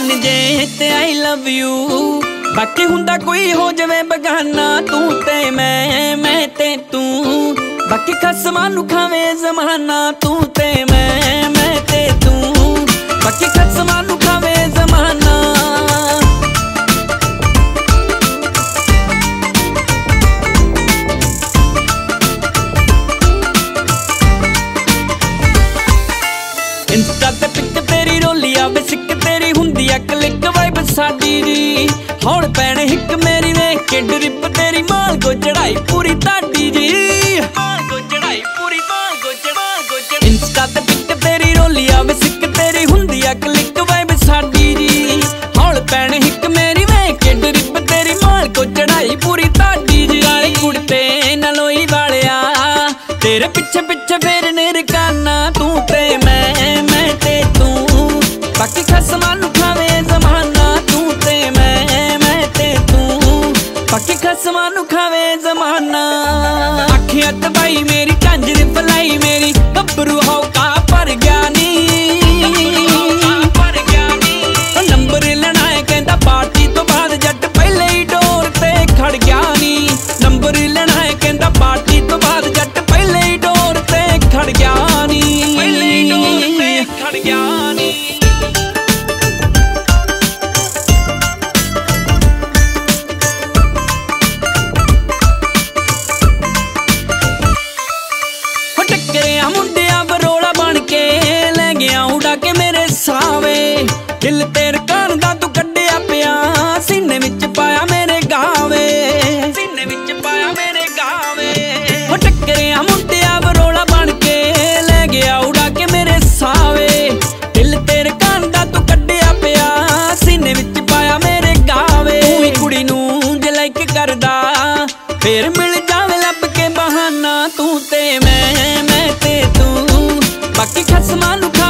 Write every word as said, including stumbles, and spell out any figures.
मन जे ते I love you बाकी हुंदा कोई हो जावे बगाना तू ते मैं मैं ते तू बाकी खसमां नू खावे जमाना तू ते मैं मैं ते तू बाकी खसमां नू खावे जमाना इंस्टा ते पिक तेरी रोली आवे सिक तेरी हुंदी आ क्लिक वाइब साडी जी हौल पैण हिक मेरी वेख के ड्रिप तेरी माल को चढ़ाई पूरी ताडी जी माल को चढ़ाई पूरी माल को चढ़ाई को चढ़ाई इंस्टा ते पिक तेरी रोली आवे सिक तेरी हुंदी आ क्लिक वाइब साडी जी हौल पैण हिक मेरी वेख के ड्रिप तेरी माल को चढ़ाई पूरी ताडी जी काले कुड़ते नलोई वालिया तेरे पिछे पिछे फेरने रकाना तू ते मैं मैं ते तू बाकी खसमां नू खावे जमाना तू ते मैं मैं ते तू बाकी खसमां नू खावे जमाना अखियां तबाई मेरी कंज दी फलाई मेरी गब्बरू हौका भर गया नी नंबर लेना है कहंदा पार्टी तो बाद जट पहले ही डोर ते खड़ गया नी नंबर लेना है कहंदा पार्टी तो बाद जट पहले ही डोर ते खड़ गया नी पहले ही डोर ते खड़ गया नी टकरिया मुंडिया बरोला बन के ले गया उड़ा के मेरे सावे दिल तेरे कान दा तू कड्डिया पिया सीने विच पाया मेरे गावे सीने विच पाया मेरे गावे हो टकरिया मुंडिया बरोला बन के ले गया उड़ा के मेरे सावे दिल तेरे कान दा तू कड्डिया पिया सीने विच पाया मेरे गावे तू कुड़ी नू जे लाइक करदा फिर मिल जावे लब के बहाना तू ते मैं मैं ते तू बाकी खसमां नू